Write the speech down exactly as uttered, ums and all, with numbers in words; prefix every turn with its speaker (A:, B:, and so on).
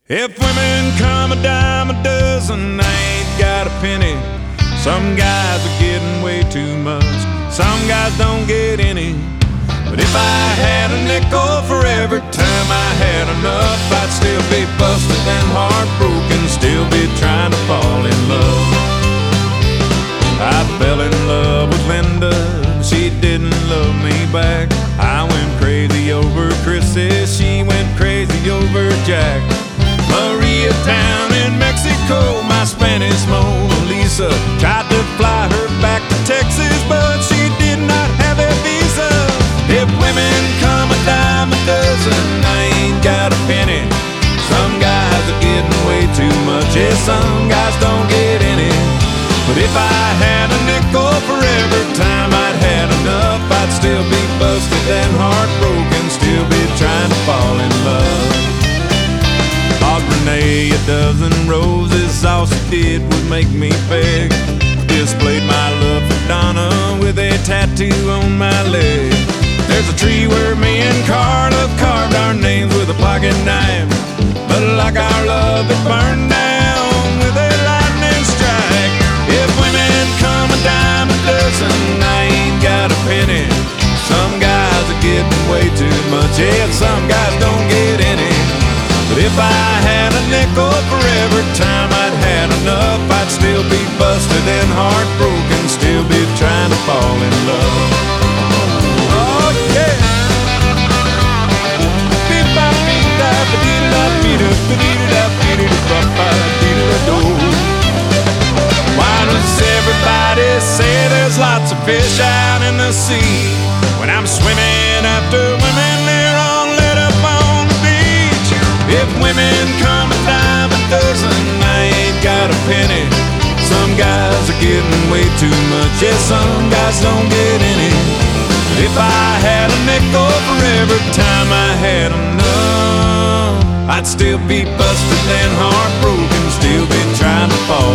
A: If women come a dime a dozen, I ain't got a penny. Some guys are getting way too much, some guys don't get any. But if I had a nickel for every time I had enough, I'd still be busted and heartbroken, still be trying to fall in love. I fell in love with Linda, but she didn't love me back. I went crazy over Chrissy, she went crazy over Jack. Maria down in Mexico, my Spanish Mona Lisa, tried to fly her back to Texas, but she did not have a visa. If women come a dime a dozen, I ain't got a penny. Some guys are getting way too much, yeah, some guys don't get any. But if I had a nickel for every time I'd had enough, I'd still be busted and heartbroken, still be trying to fall in love. Bought Renee a dozen roses, all she did was make me beg. Displayed my love for Donna with a tattoo on my leg. There's a tree where me and Carla carved our names with a pocket knife, but like our love it burned down with a lightning strike. If women come a dime a dozen, I ain't got a penny. Some guys are getting way too much, yeah, some guys don't get any. But if I had a nickel for every time I'd had enough, I'd still be busted and heartbroken, still be trying to fall in love. Oh yeah. Why does everybody say there's lots of fish out in the sea? When I'm swimming after women, they're all lit up on the beach. If women come a dime a dozen, I ain't got a penny. Some guys are getting way too much, yeah, some guys don't get any. But if I had a nickel for every time I had enough, I'd still be busted and heartbroken, still be trying to fall